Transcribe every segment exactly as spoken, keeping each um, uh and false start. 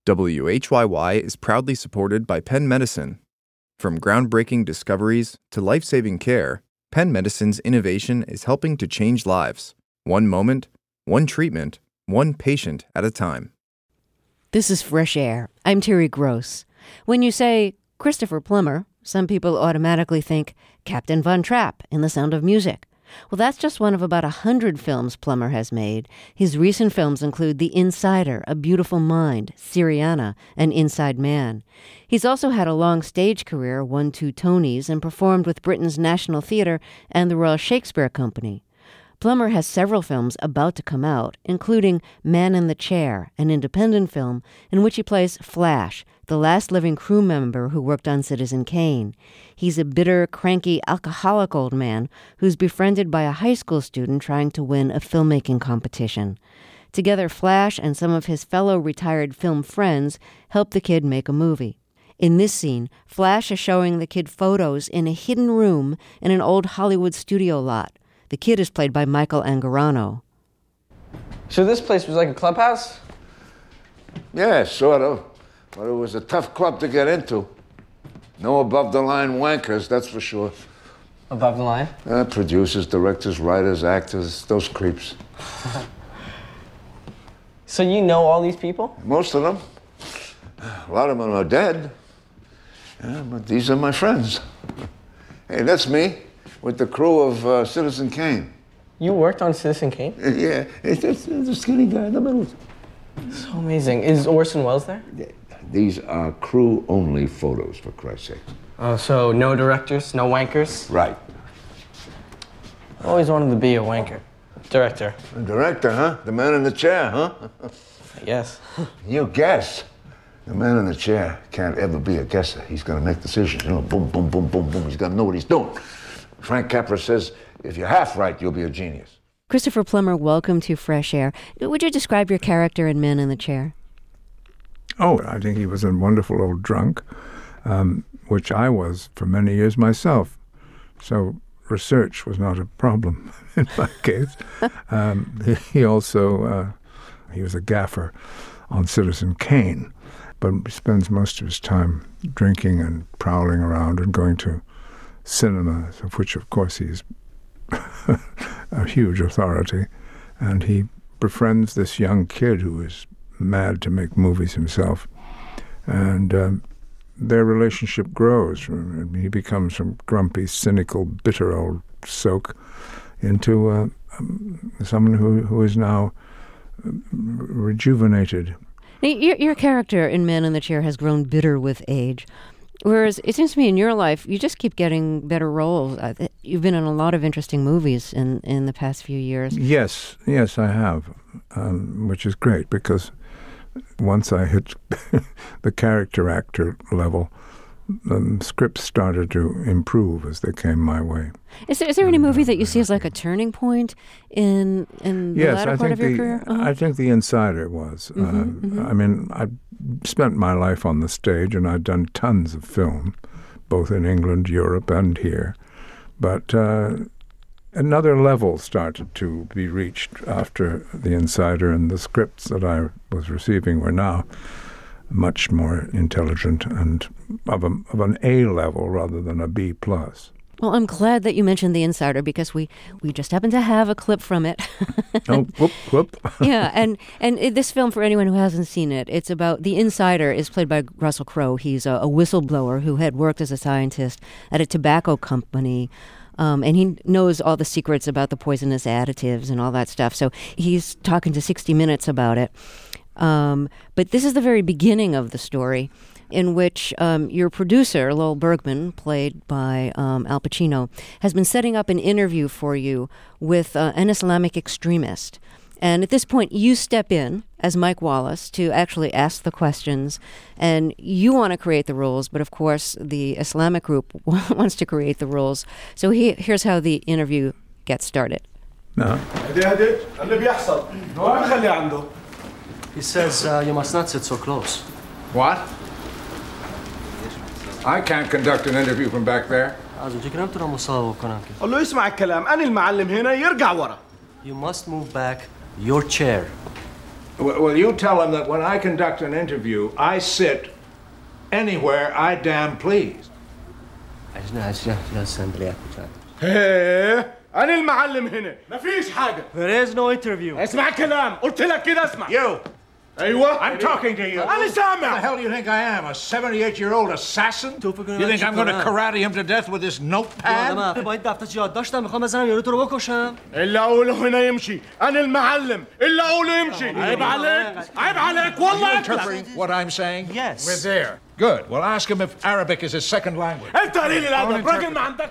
W H Y Y is proudly supported by Penn Medicine. From groundbreaking discoveries to life-saving care, Penn Medicine's innovation is helping to change lives, one moment, one treatment, one patient at a time. This is Fresh Air. I'm Terry Gross. When you say Christopher Plummer, some people automatically think Captain Von Trapp in The Sound of Music. Well, that's just one of about a hundred films Plummer has made. His recent films include The Insider, A Beautiful Mind, Syriana, and Inside Man. He's also had a long stage career, won two Tonys, and performed with Britain's National Theatre and the Royal Shakespeare Company. Plummer has several films about to come out, including Man in the Chair, an independent film in which he plays Flash, the last living crew member who worked on Citizen Kane. He's a bitter, cranky, alcoholic old man who's befriended by a high school student trying to win a filmmaking competition. Together, Flash and some of his fellow retired film friends help the kid make a movie. In this scene, Flash is showing the kid photos in a hidden room in an old Hollywood studio lot. The kid is played by Michael Angarano. So this place was like a clubhouse? Yeah, sort of. But it was a tough club to get into. No above-the-line wankers, that's for sure. Above the line? Uh, producers, directors, writers, actors, those creeps. So you know all these people? Most of them. A lot of them are dead. Yeah, but these are my friends. Hey, that's me. With the crew of uh, Citizen Kane. You worked on Citizen Kane? Yeah, it's, it's, it's a skinny guy in the middle. So amazing. Is Orson Welles there? These are crew-only photos, for Christ's sake. Oh, so no directors, no wankers? Right. Always wanted to be a wanker. Director. A director, huh? The man in the chair, huh? Yes. You guess. The man in the chair can't ever be a guesser. He's gonna make decisions, you know, boom, boom, boom, boom, boom. He's gotta know what he's doing. Frank Capra says, if you're half right, you'll be a genius. Christopher Plummer, welcome to Fresh Air. Would you describe your character in Man in the Chair? Oh, I think he was a wonderful old drunk, um, which I was for many years myself. So research was not a problem in my case. Um, he, he also, uh, he was a gaffer on Citizen Kane, but spends most of his time drinking and prowling around and going to cinema, of which, of course, he's a huge authority. And he befriends this young kid who is mad to make movies himself. And um, their relationship grows. He becomes from grumpy, cynical, bitter old soak into uh, um, someone who, who is now rejuvenated. Your, your character in Man in the Chair has grown bitter with age. Whereas it seems to me in your life, you just keep getting better roles. You've been in a lot of interesting movies in, in the past few years. Yes, yes, I have, um, which is great because once I hit the character actor level, the scripts started to improve as they came my way. Is there, is there any movie that you see as like a turning point in in the yes, latter I part think of your the, career? Uh-huh. I think The Insider was. Mm-hmm, uh, mm-hmm. I mean, I spent my life on the stage and I'd done tons of film, both in England, Europe, and here. But uh, another level started to be reached after The Insider, and the scripts that I was receiving were now much more intelligent and of, a, of an A level rather than a B plus. Well, I'm glad that you mentioned The Insider because we, we just happen to have a clip from it. Oh, whoop, whoop. Yeah, and, and this film, for anyone who hasn't seen it, it's about The Insider is played by Russell Crowe. He's a, a whistleblower who had worked as a scientist at a tobacco company. Um, and he knows all the secrets about the poisonous additives and all that stuff. So he's talking to sixty minutes about it. Um, but this is the very beginning of the story in which um, your producer, Lowell Bergman, played by um, Al Pacino, has been setting up an interview for you with uh, an Islamic extremist. And at this point, you step in as Mike Wallace to actually ask the questions, and you want to create the rules, but of course the Islamic group wants to create the rules. So he, here's how the interview gets started. No. He says uh, you must not sit so close. What? I can't conduct an interview from back there. قول له يسمع الكلام، أنا المعلم هنا يرجع ورا. You must move back your chair. Well, well, you tell him that when I conduct an interview, I sit anywhere I damn please. ايه انا المعلم هنا مفيش حاجه. There is no interview. اسمع كلام قلت لك كده اسمع. You! ايوه I'm talking to you. انا Who the سامع. hell do you think I am? A seventy-eight-year-old assassin? You think I'm going to karate him to death with this notepad? باید دفترچه یادداشتم میخوام بزنم یارو تو رو بکشم. الا اقوله هنا يمشي. انا المعلم. الا اقوله يمشي. عيب عليك. عيب عليك والله. Interpreting what I'm saying? Yes. We're there. Good. Well, ask him if Arabic is his second language. انت قليل الادب راجل ما عندكش.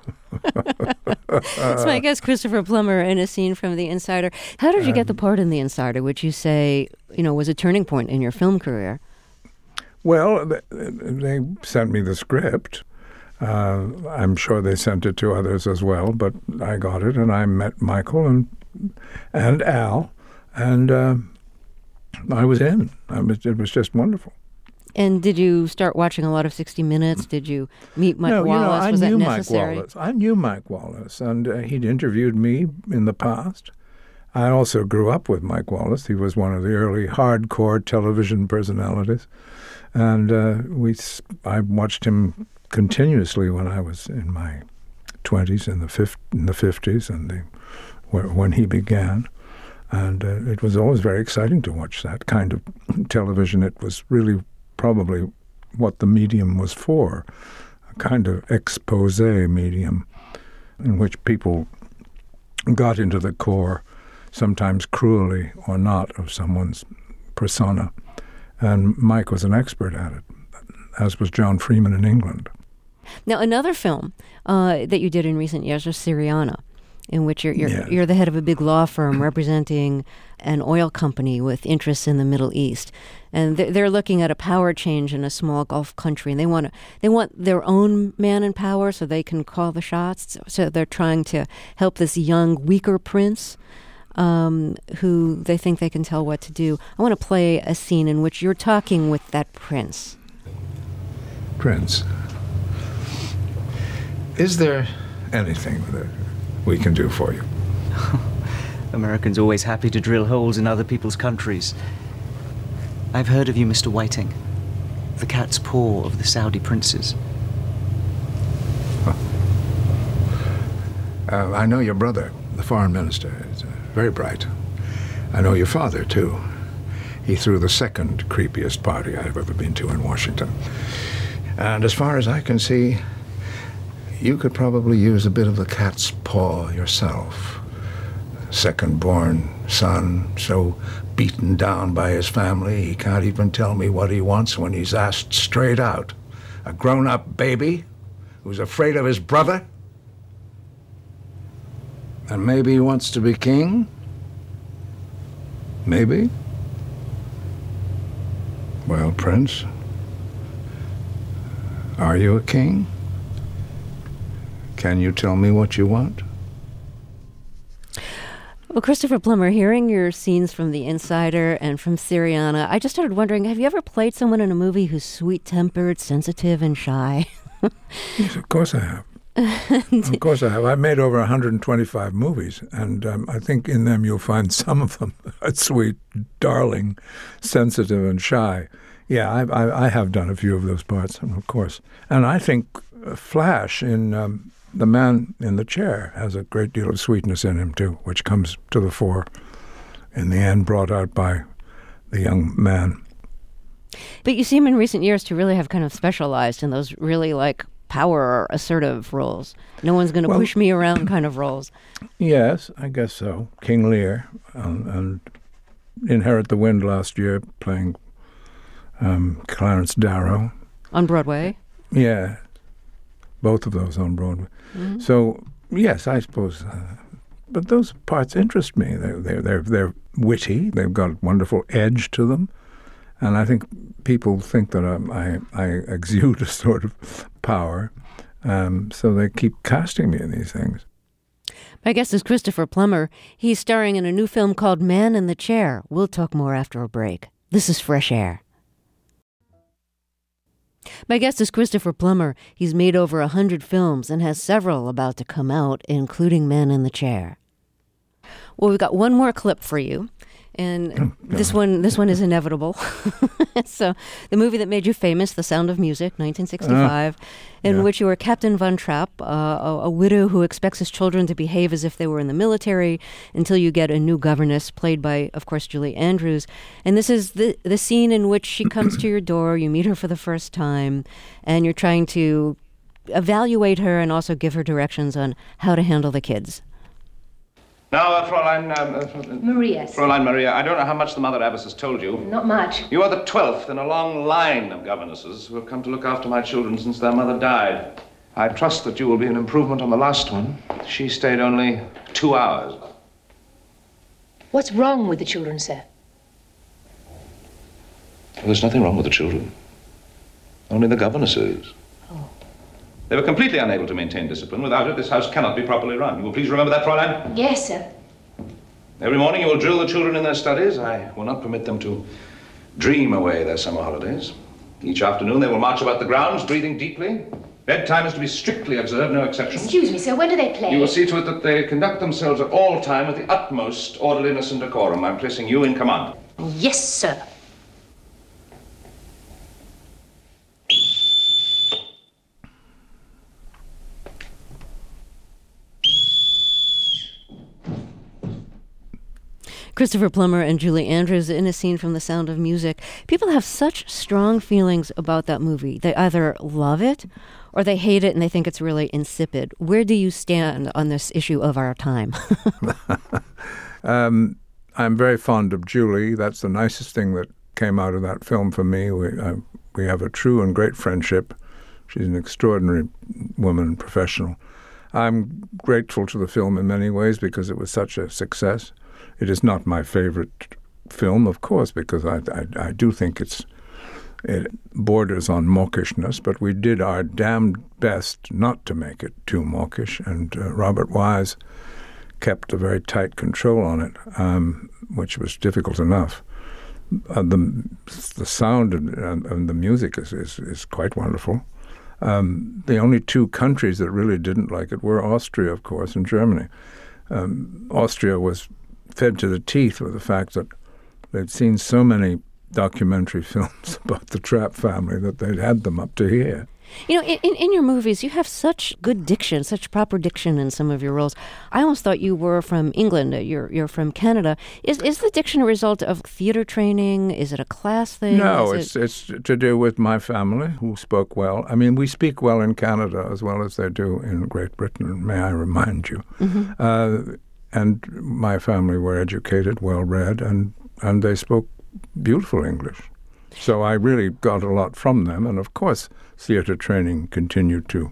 It's my guest, Christopher Plummer, in a scene from The Insider. How did you get the part in The Insider, which you say, you know, was a turning point in your film career? Well, they sent me the script. Uh, I'm sure they sent it to others as well, but I got it, and I met Michael and and Al, and uh, I was in. I was, it was just wonderful. And did you start watching a lot of sixty minutes? Did you meet Mike no, Wallace? You know, I was knew that Mike necessary? Wallace. I knew Mike Wallace, and uh, he'd interviewed me in the past. I also grew up with Mike Wallace. He was one of the early hardcore television personalities, and uh, we. I watched him continuously when I was in my twenties, in the fif- in the fifties, and the, when he began. And uh, it was always very exciting to watch that kind of television. It was really probably what the medium was for, a kind of expose medium in which people got into the core, sometimes cruelly or not, of someone's persona. And Mike was an expert at it, as was John Freeman in England. Now, another film uh, that you did in recent years was Syriana, in which you're you're, Yes. you're the head of a big law firm representing an oil company with interests in the Middle East, and they're, they're looking at a power change in a small Gulf country, and they want to, they want their own man in power so they can call the shots. So, so they're trying to help this young, weaker prince, um, who they think they can tell what to do. I want to play a scene in which you're talking with that prince. Prince, is there anything that we can do for you? Americans always happy to drill holes in other people's countries. I've heard of you, Mister Whiting. The cat's paw of the Saudi princes. Uh, I know your brother, the foreign minister, is uh, very bright. I know your father, too. He threw the second creepiest party I've ever been to in Washington. And as far as I can see, you could probably use a bit of the cat's paw yourself. Second-born son, so beaten down by his family, he can't even tell me what he wants when he's asked straight out. A grown-up baby who's afraid of his brother? And maybe he wants to be king? Maybe? Well, Prince, are you a king? Can you tell me what you want? Well, Christopher Plummer, hearing your scenes from The Insider and from Syriana, I just started wondering, have you ever played someone in a movie who's sweet-tempered, sensitive, and shy? Yes, of course I have. Of course I have. I've made over one hundred twenty-five movies, and um, I think in them you'll find some of them sweet, darling, sensitive, and shy. Yeah, I, I, I have done a few of those parts, of course. And I think Flash in um, The Man in the Chair has a great deal of sweetness in him, too, which comes to the fore in the end, brought out by the young man. But you seem in recent years to really have kind of specialized in those really, like, power or assertive roles. No one's going to Well, push me around kind of roles. Yes, I guess so. King Lear, um, and Inherit the Wind last year, playing um, Clarence Darrow. On Broadway? Yeah, both of those on Broadway. Mm-hmm. So, yes, I suppose. Uh, but those parts interest me. They're, they're, they're, they're witty. They've got wonderful edge to them. And I think people think that um, I, I exude a sort of power. Um, so they keep casting me in these things. My guest is Christopher Plummer. He's starring in a new film called Man in the Chair. We'll talk more after a break. This is Fresh Air. My guest is Christopher Plummer. He's made over a hundred films and has several about to come out, including Man in the Chair. Well, we've got one more clip for you. And oh, this one, this one is inevitable. So, the movie that made you famous, The Sound of Music, nineteen sixty-five, uh, in yeah. which you were Captain Von Trapp, uh, a, a widow who expects his children to behave as if they were in the military until you get a new governess, played by, of course, Julie Andrews. And this is the the scene in which she comes to your door, you meet her for the first time, and you're trying to evaluate her and also give her directions on how to handle the kids. Now, uh, Fräulein... Um, uh, Maria. Fräulein Maria, I don't know how much the Mother Abbess has told you. Not much. You are the twelfth in a long line of governesses who have come to look after my children since their mother died. I trust that you will be an improvement on the last one. She stayed only two hours. What's wrong with the children, sir? Well, there's nothing wrong with the children. Only the governesses. Oh. They were completely unable to maintain discipline. Without it, this house cannot be properly run. You will please remember that, Fräulein? Yes, sir. Every morning you will drill the children in their studies. I will not permit them to dream away their summer holidays. Each afternoon they will march about the grounds, breathing deeply. Bedtime is to be strictly observed, no exceptions. Excuse me, sir, when do they play? You will see to it that they conduct themselves at all time with the utmost orderliness and decorum. I'm placing you in command. Yes, sir. Christopher Plummer and Julie Andrews in a scene from The Sound of Music. People have such strong feelings about that movie. They either love it or they hate it and they think it's really insipid. Where do you stand on this issue of our time? um, I'm very fond of Julie. That's the nicest thing that came out of that film for me. We, uh, we have a true and great friendship. She's an extraordinary woman and professional. I'm grateful to the film in many ways because it was such a success. It is not my favorite film, of course, because I, I, I do think it's it borders on mawkishness, but we did our damned best not to make it too mawkish, and uh, Robert Wise kept a very tight control on it, um, which was difficult enough. Uh, the the sound and, and, and the music is, is, is quite wonderful. Um, the only two countries that really didn't like it were Austria, of course, and Germany. Um, Austria was fed to the teeth with the fact that they'd seen so many documentary films about the Trapp family that they'd had them up to here. You know, in, in your movies, you have such good diction, such proper diction in some of your roles. I almost thought you were from England. You're you're from Canada. Is is the diction a result of theater training? Is it a class thing? No, is it's it... it's to do with my family, who spoke well. I mean, we speak well in Canada as well as they do in Great Britain, may I remind you. Mm-hmm. Uh, and my family were educated, well-read, and, and they spoke beautiful English. So I really got a lot from them. And, of course, theater training continued to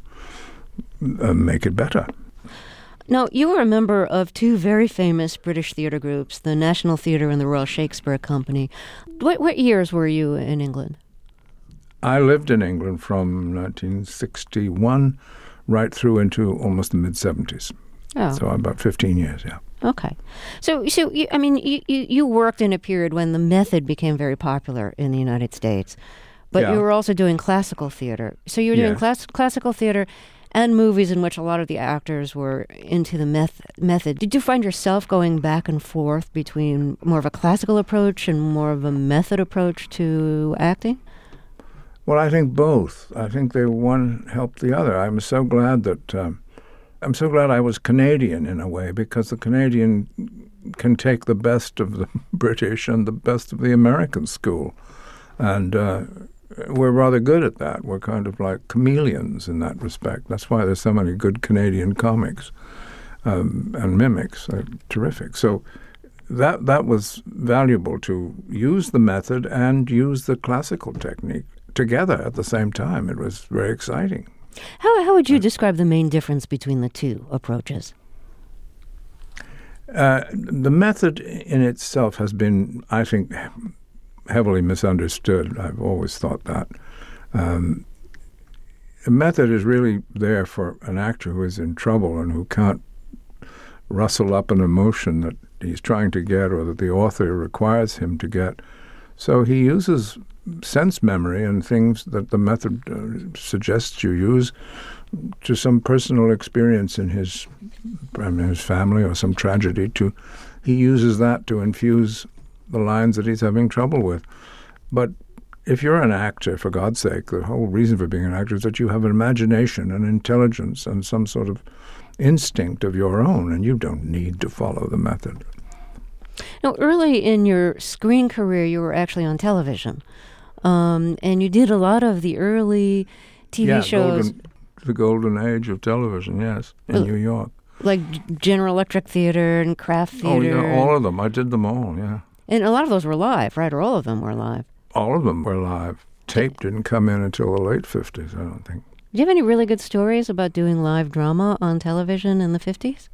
uh, make it better. Now, you were a member of two very famous British theater groups, the National Theatre and the Royal Shakespeare Company. What, what years were you in England? I lived in England from nineteen sixty-one right through into almost the mid-seventies. Oh. So about fifteen years, yeah. Okay. So, so you, I mean, you, you, you worked in a period when the method became very popular in the United States, but yeah. you were also doing classical theater. So you were doing yes. class, classical theater and movies in which a lot of the actors were into the meth- method. Did you find yourself going back and forth between more of a classical approach and more of a method approach to acting? Well, I think both. I think they one helped the other. I'm so glad that... Um, I'm so glad I was Canadian in a way, because the Canadian can take the best of the British and the best of the American school. And uh, we're rather good at that. We're kind of like chameleons in that respect. That's why there's so many good Canadian comics um, and mimics. They're terrific. So that that was valuable, to use the method and use the classical technique together at the same time. It was very exciting. How how would you describe the main difference between the two approaches? Uh, the method in itself has been, I think, heavily misunderstood. I've always thought that. Um, the method is really there for an actor who is in trouble and who can't rustle up an emotion that he's trying to get or that the author requires him to get. So he uses sense memory and things that the method uh, suggests you use to some personal experience in his, I mean, his family or some tragedy. To he uses that to infuse the lines that he's having trouble with. But if you're an actor, for God's sake, the whole reason for being an actor is that you have an imagination and intelligence and some sort of instinct of your own, and you don't need to follow the method. Now, early in your screen career, you were actually on television, um, and you did a lot of the early T V yeah, shows. Golden, the golden age of television, yes, in uh, New York. Like General Electric Theater and Kraft Theater. Oh, yeah, all of them. I did them all, yeah. And a lot of those were live, right? Or all of them were live? All of them were live. Tape didn't come in until the late fifties, I don't think. Do you have any really good stories about doing live drama on television in the fifties?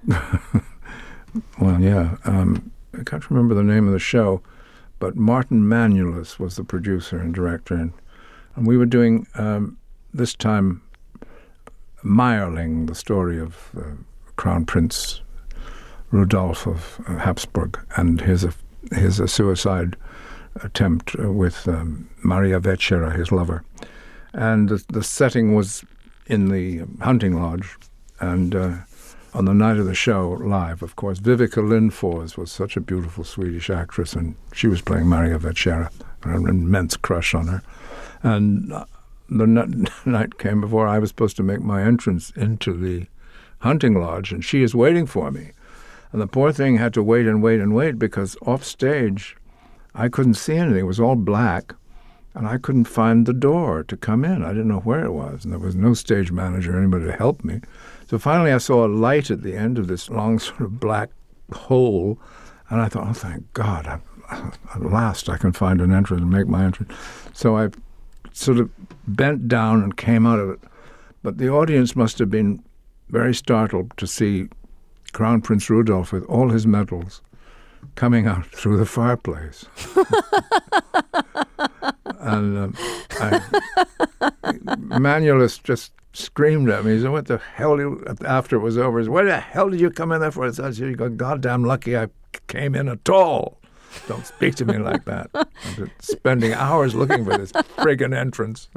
Well, yeah. Um, I can't remember the name of the show, but Martin Manulis was the producer and director. And, and we were doing, um, this time, Meyerling, the story of uh, Crown Prince Rudolf of uh, Habsburg and his, uh, his uh, suicide attempt uh, with um, Maria Vecera, his lover. And the, the setting was in the hunting lodge. And uh, on the night of the show, live, of course, Vivica Lindfors was such a beautiful Swedish actress, and she was playing Maria Vecera. I had an immense crush on her. And uh, the n- night came before I was supposed to make my entrance into the hunting lodge, and she is waiting for me. And the poor thing had to wait and wait and wait because off stage, I couldn't see anything. It was all black, and I couldn't find the door to come in. I didn't know where it was, and there was no stage manager or anybody to help me. So finally I saw a light at the end of this long sort of black hole, and I thought, oh, thank God, I, at last I can find an entrance and make my entrance. So I sort of bent down and came out of it. But the audience must have been very startled to see Crown Prince Rudolf with all his medals coming out through the fireplace. and um, I, Manulis just screamed at me. He said, what the hell, you, after it was over, he said, what the hell did you come in there for? I said, you got goddamn lucky I came in at all. Don't speak to me like that. I'm spending hours looking for this friggin' entrance.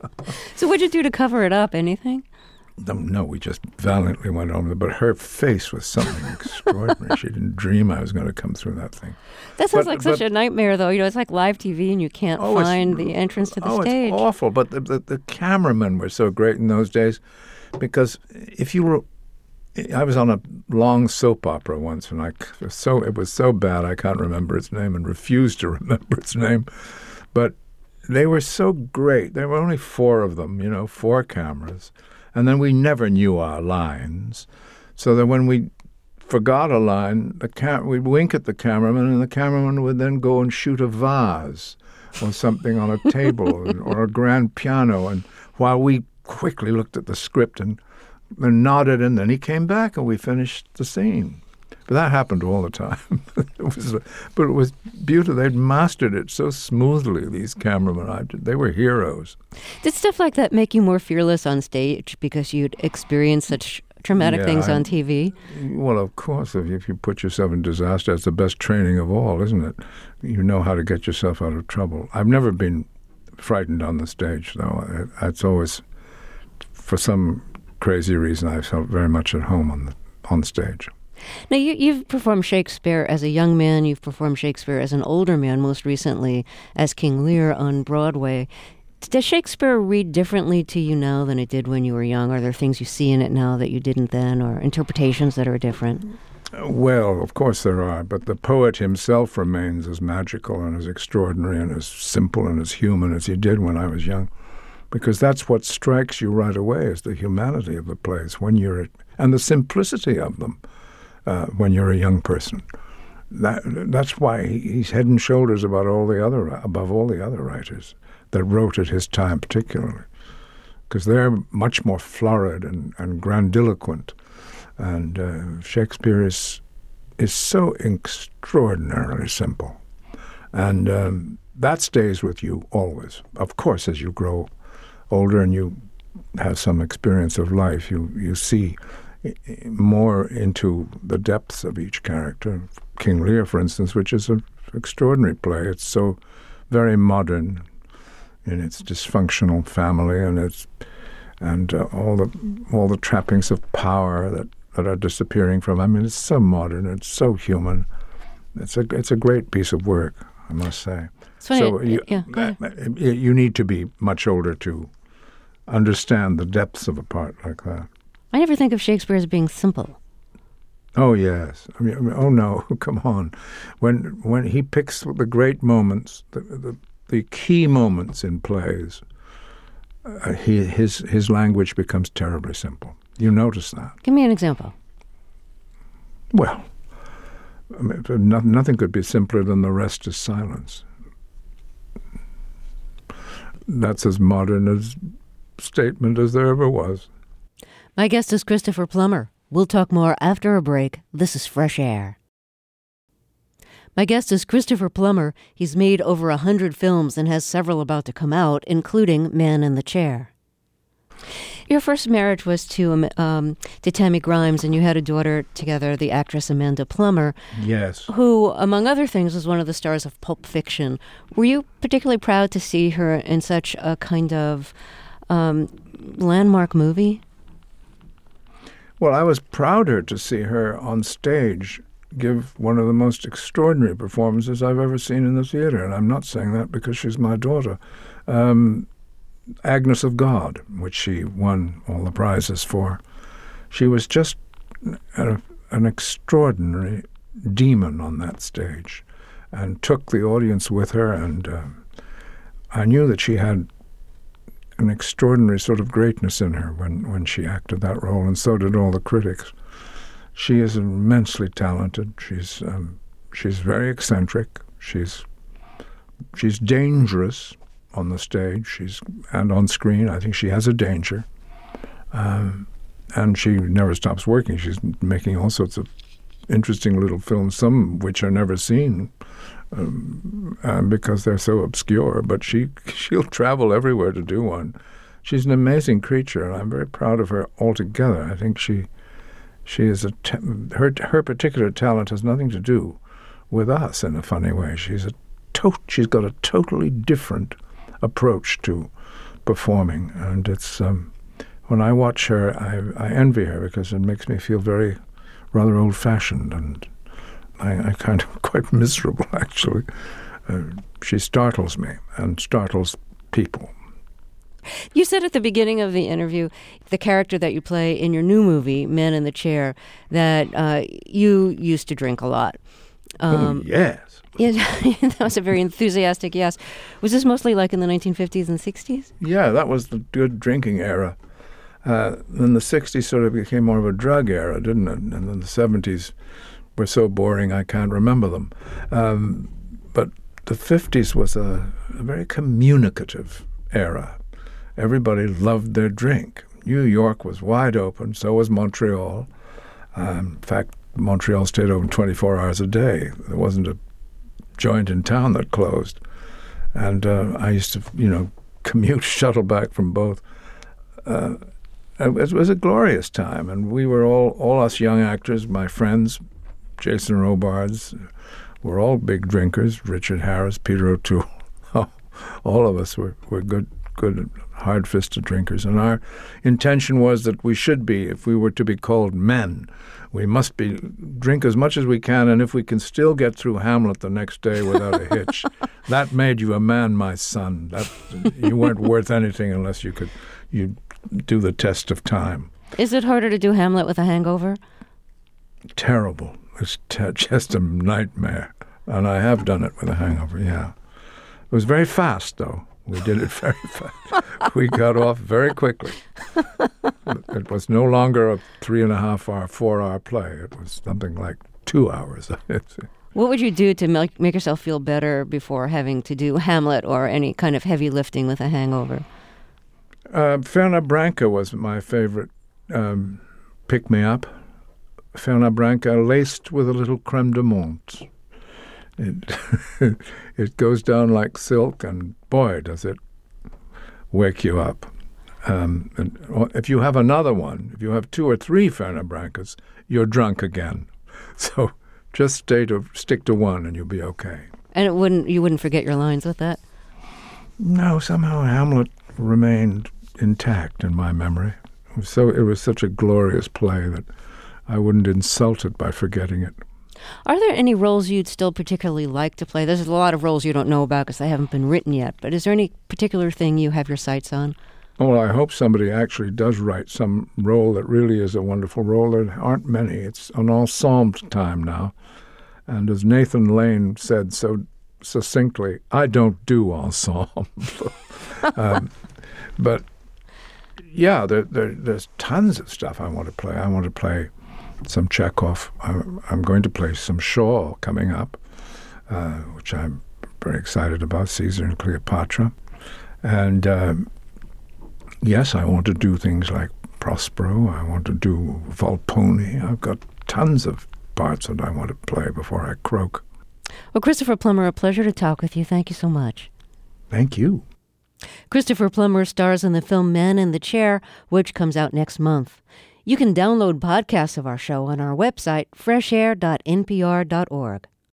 So what'd you do to cover it up? Anything? No, we just valiantly went on with it. But her face was something extraordinary. She didn't dream I was going to come through that thing. That sounds but, like such but, a nightmare, though. You know, it's like live T V and you can't oh, find the entrance to the oh, stage. It's awful. But the, the, the cameramen were so great in those days because if you were... I was on a long soap opera once, and I so it was so bad I can't remember its name and refused to remember its name. But they were so great. There were only four of them, you know, four cameras. And then we never knew our lines. So that when we forgot a line, the cam- we'd wink at the cameraman, and the cameraman would then go and shoot a vase or something on a table or, or a grand piano. And while we quickly looked at the script and and nodded, and then he came back, and we finished the scene. But that happened all the time. it was, but it was beautiful. They'd mastered it so smoothly, these cameramen. I, they were heroes. Did stuff like that make you more fearless on stage because you'd experienced such traumatic yeah, things I, on T V? Well, of course. If, if you put yourself in disaster, it's the best training of all, isn't it? You know how to get yourself out of trouble. I've never been frightened on the stage, though. It's always, for some crazy reason, I felt very much at home on the on stage. Now, you, you've performed Shakespeare as a young man. You've performed Shakespeare as an older man, most recently as King Lear on Broadway. Does Shakespeare read differently to you now than it did when you were young? Are there things you see in it now that you didn't then, or interpretations that are different? Well, of course there are, but the poet himself remains as magical and as extraordinary and as simple and as human as he did when I was young. Because that's what strikes you right away is the humanity of the plays when you're at, and the simplicity of them uh, when you're a young person. That that's why he's head and shoulders about all the other above all the other writers that wrote at his time, particularly, because they're much more florid and, and grandiloquent, and uh, Shakespeare is is so extraordinarily simple, and um, that stays with you always. Of course, as you grow older and you have some experience of life, you, you see more into the depths of each character. King Lear, for instance, which is an extraordinary play. It's so very modern in its dysfunctional family and its and uh, all the all the trappings of power that, that are disappearing from. I mean, it's so modern. It's so human. It's a it's a great piece of work, I must say. funny, So you, yeah, go ahead. you need to be much older to understand the depths of a part like that. I never think of Shakespeare as being simple. Oh yes, I mean, I mean, oh no, come on. When when he picks the great moments, the the, the key moments in plays, uh, he his his language becomes terribly simple. You notice that? Give me an example. Well, I mean, no, nothing could be simpler than "The rest is silence." That's as modern a statement as there ever was. My guest is Christopher Plummer. We'll talk more after a break. This is Fresh Air. My guest is Christopher Plummer. He's made over a hundred films and has several about to come out, including Man in the Chair. Your first marriage was to um, um, to Tammy Grimes, and you had a daughter together, the actress Amanda Plummer. Yes. Who, among other things, was one of the stars of Pulp Fiction. Were you particularly proud to see her in such a kind of um, landmark movie? Well, I was prouder to see her on stage give one of the most extraordinary performances I've ever seen in the theater, and I'm not saying that because she's my daughter. Um, Agnes of God, which she won all the prizes for. She was just a, an extraordinary demon on that stage and took the audience with her, and uh, I knew that she had an extraordinary sort of greatness in her when, when she acted that role, and so did all the critics. She is immensely talented. She's um, she's very eccentric. She's she's dangerous on the stage. She's and on screen. I think she has a danger, um, and she never stops working. She's making all sorts of interesting little films, some of which are never seen um, uh, because they're so obscure. But she she'll travel everywhere to do one. She's an amazing creature, and I'm very proud of her altogether. I think she. She is a te- her her particular talent has nothing to do with us in a funny way. She's a to- she's got a totally different approach to performing, and it's um, when I watch her, I, I envy her because it makes me feel very rather old-fashioned, and I, I kind of quite miserable actually. Uh, she startles me and startles people. You said at the beginning of the interview, the character that you play in your new movie, Man in the Chair, that uh, you used to drink a lot. Um, oh, yes. Yeah, that was a very enthusiastic yes. Was this mostly like in the nineteen fifties and sixties? Yeah, that was the good drinking era. Uh, then the sixties sort of became more of a drug era, didn't it? And then the seventies were so boring I can't remember them. Um, but the fifties was a, a very communicative era. Everybody loved their drink. New York was wide open, so was Montreal. Um, in fact, Montreal stayed open twenty-four hours a day. There wasn't a joint in town that closed. And uh, I used to, you know, commute, shuttle back from both. Uh, it was a glorious time, and we were all, all us young actors, my friends, Jason Robards, were all big drinkers, Richard Harris, Peter O'Toole. All of us were, were good good, hard-fisted drinkers. And our intention was that we should be, if we were to be called men, we must be drink as much as we can, and if we can still get through Hamlet the next day without a hitch, that made you a man, my son. That you weren't worth anything unless you could you do the test of time. Is it harder to do Hamlet with a hangover? Terrible. It's te- just a nightmare. And I have done it with a hangover, yeah. It was very fast, though. We did it very fast. We got off very quickly. It was no longer a three and a half hour, four hour play. It was something like two hours. What would you do to make, make yourself feel better before having to do Hamlet or any kind of heavy lifting with a hangover? Uh, Fernet Branca was my favorite um, pick-me-up. Fernet Branca laced with a little creme de menthe. It, it goes down like silk, and boy, does it wake you up. Um, and if you have another one, if you have two or three Fernet Brancas, you're drunk again. So just stay to stick to one, and you'll be okay. And it wouldn't you wouldn't forget your lines with that? No, somehow Hamlet remained intact in my memory. It was so it was such a glorious play that I wouldn't insult it by forgetting it. Are there any roles you'd still particularly like to play? There's a lot of roles you don't know about because they haven't been written yet, but is there any particular thing you have your sights on? Well, I hope somebody actually does write some role that really is a wonderful role. There aren't many. It's an ensemble time now. And as Nathan Lane said so succinctly, I don't do ensemble. um, but, yeah, there, there, there's tons of stuff I want to play. I want to play some Chekhov. I'm, I'm going to play some Shaw coming up, uh, which I'm very excited about, Caesar and Cleopatra. And, um, yes, I want to do things like Prospero. I want to do Volpone. I've got tons of parts that I want to play before I croak. Well, Christopher Plummer, a pleasure to talk with you. Thank you so much. Thank you. Christopher Plummer stars in the film Man in the Chair, which comes out next month. You can download podcasts of our show on our website, fresh air dot n p r dot org.